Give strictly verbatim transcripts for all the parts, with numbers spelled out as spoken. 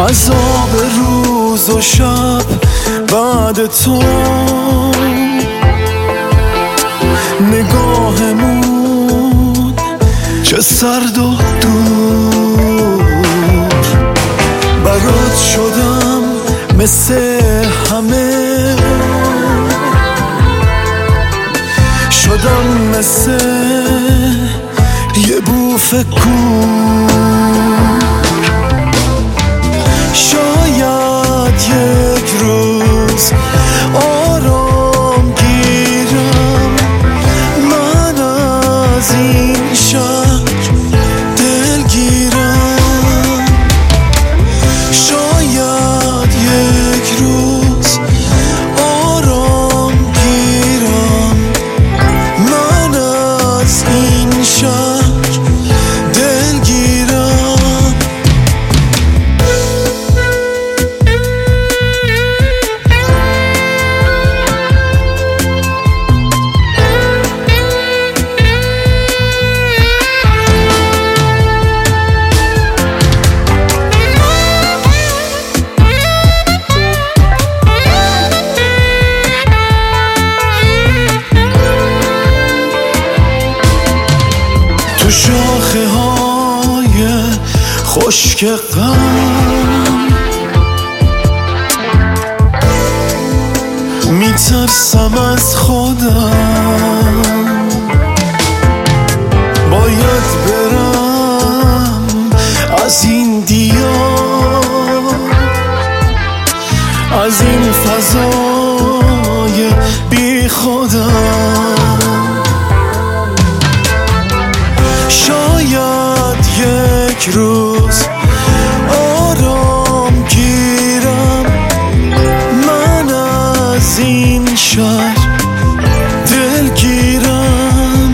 عذاب روز و شب بعد تو، نگاهمون چه سرد و دور. برات شدم مثل همه، شدم مثل یه بوف کور. شاید یک روز آرام گیرم من از این شهر دلگیرم. شاید یک روز آرام گیرم من از این شهر دلگیرم. تو شاخه های خشک غم میترسم از خودم، باید برم از این دیار، از این فضای بی خودم. شاید یک روز آرام گیرم من از این شهر دلگیرم.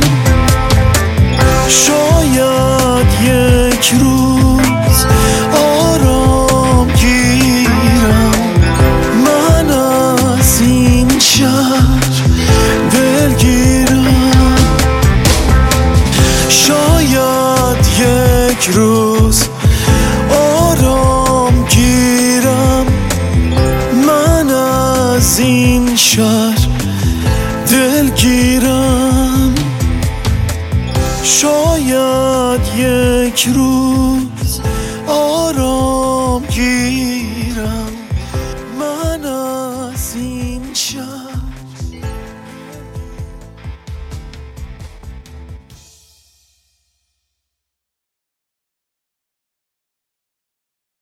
شاید یک روز آرام گیرم من از این شهر دلگیرم. شاید یک روز آرام گیرم من از این شهر دلگیرم. شاید یک روز